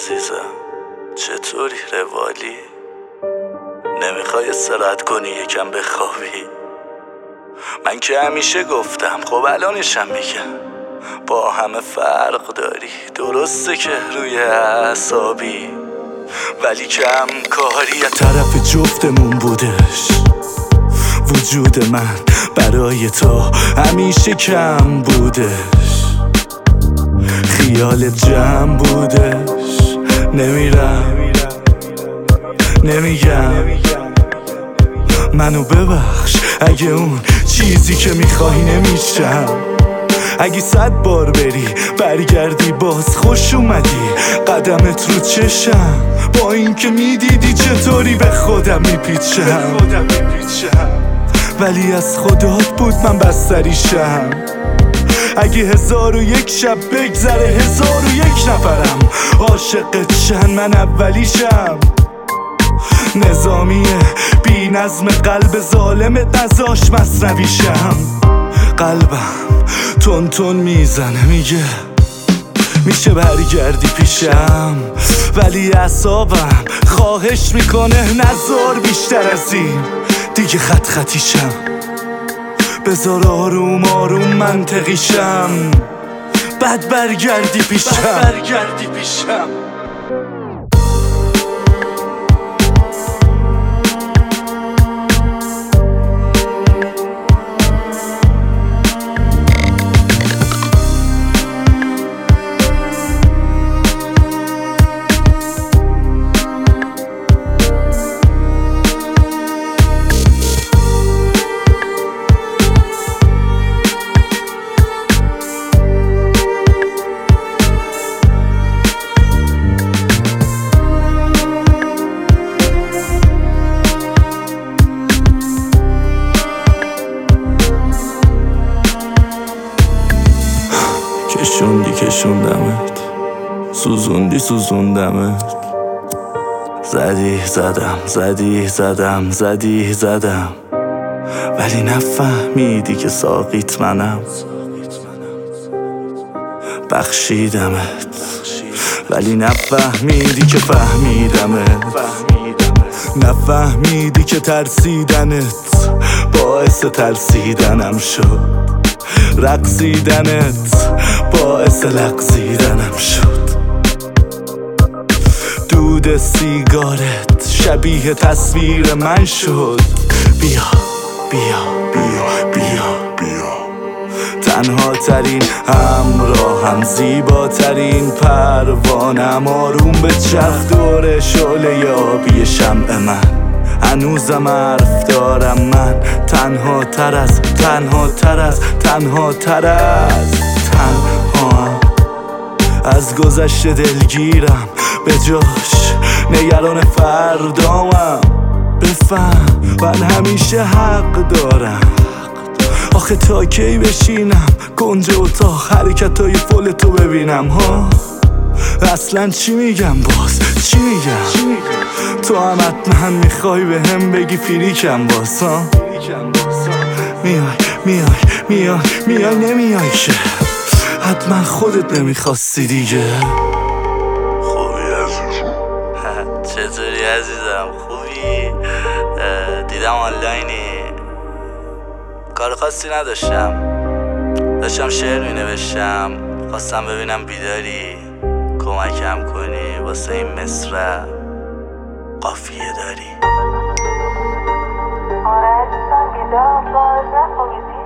عزیزم، چطوری روالی؟ نمیخوای استراحت کنی یکم بخوابی؟ من که همیشه گفتم، خب الانشم میگم، با همه فرق داری. درسته که روی اعصابی، ولی کم کاری از طرف جفتمون بودش. وجود من برای تو همیشه کم بودش، خیالت جمع بودش. نمیرم نمیگم منو ببخش اگه اون چیزی که میخوای نمیشم. اگه 100 بار بری برگردی باز خوش اومدی، قدمت رو چشم، با این که میدیدی چطوری به خودم میپیچم. ولی از خدات بود من بستریشم. اگه 1001 شب بگذره 1001 نفرم عاشقت شن، من اولیشم. نظامیه بی نظم قلب ظالمت نزاش مصنویشم. قلبم تون تون میزنه میگه میشه برگردی پیشم، ولی اعصابم خواهش میکنه نذار بیشتر از این دیگه خط خطیشم. بذار آروم آروم منطقیشم، بعد برگردی پیشم. کشوندمت، سوزوندمت، زدم ولی نفهمیدی که ساقیت منم. بخشیدمت ولی نفهمیدی که فهمیدمت. نفهمیدی که ترسیدنت باعث ترسیدنم شد. رقصیدنت باعث لغزیدنم شد. دود سیگارت شبیه تصویر من شد. بیا تنها ترین همراهم، زیباترین پروانم، آروم به چرخ دور شعله یابی شمع من. هنوزم حرف دارم من، تنها از گذشته دلگیرم، به جاش نگران فردامم. بفهم من همیشه حق دارم. آخه تا کی بشینم کنج اتاق حرکتای فول تو ببینم ها؟ اصلا چی میگم چی میگم؟ تو هم حتما میخوای به هم بگی فریکم باز ها؟ میای نمیای که حتما خودت نمیخواستی دیگه. خوبی عزیزم؟ چطوری عزیزم؟ خوبی؟ دیدم آنلاینی، کار خاصی نداشتم، داشتم شعر مینوشتم، خواستم ببینم بیداری، کمکم کنی واسه این مصرع قافیه داری. آره عزیزم بیدار باز نخوابیدی؟